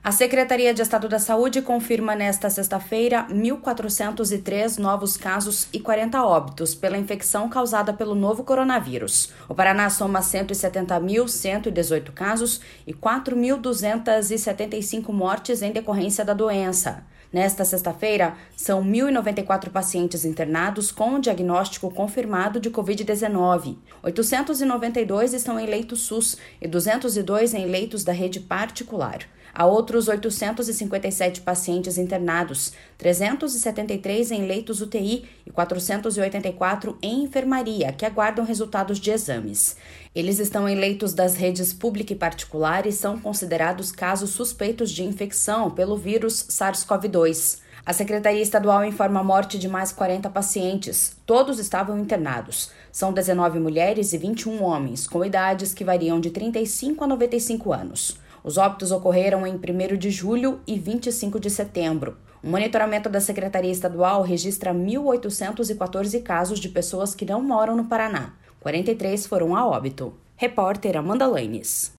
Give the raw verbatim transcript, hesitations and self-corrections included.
A Secretaria de Estado da Saúde confirma nesta sexta-feira mil quatrocentos e três novos casos e quarenta óbitos pela infecção causada pelo novo coronavírus. O Paraná soma cento e setenta mil cento e dezoito casos e quatro mil duzentas e setenta e cinco mortes em decorrência da doença. Nesta sexta-feira, são mil e noventa e quatro pacientes internados com diagnóstico confirmado de covid dezenove. oitocentos e noventa e dois estão em leitos SUS e duzentos e dois em leitos da rede particular. Há outros oitocentos e cinquenta e sete pacientes internados, trezentos e setenta e três em leitos U T I e quatrocentos e oitenta e quatro em enfermaria, que aguardam resultados de exames. Eles estão em leitos das redes pública e particular e são considerados casos suspeitos de infecção pelo vírus SARS-CoV dois. A Secretaria Estadual informa a morte de mais quarenta pacientes. Todos estavam internados. São dezenove mulheres e vinte e um homens, com idades que variam de trinta e cinco a noventa e cinco anos. Os óbitos ocorreram em primeiro de julho e vinte e cinco de setembro. O monitoramento da Secretaria Estadual registra mil oitocentos e quatorze casos de pessoas que não moram no Paraná. quarenta e três foram a óbito. Repórter Amanda Lanes.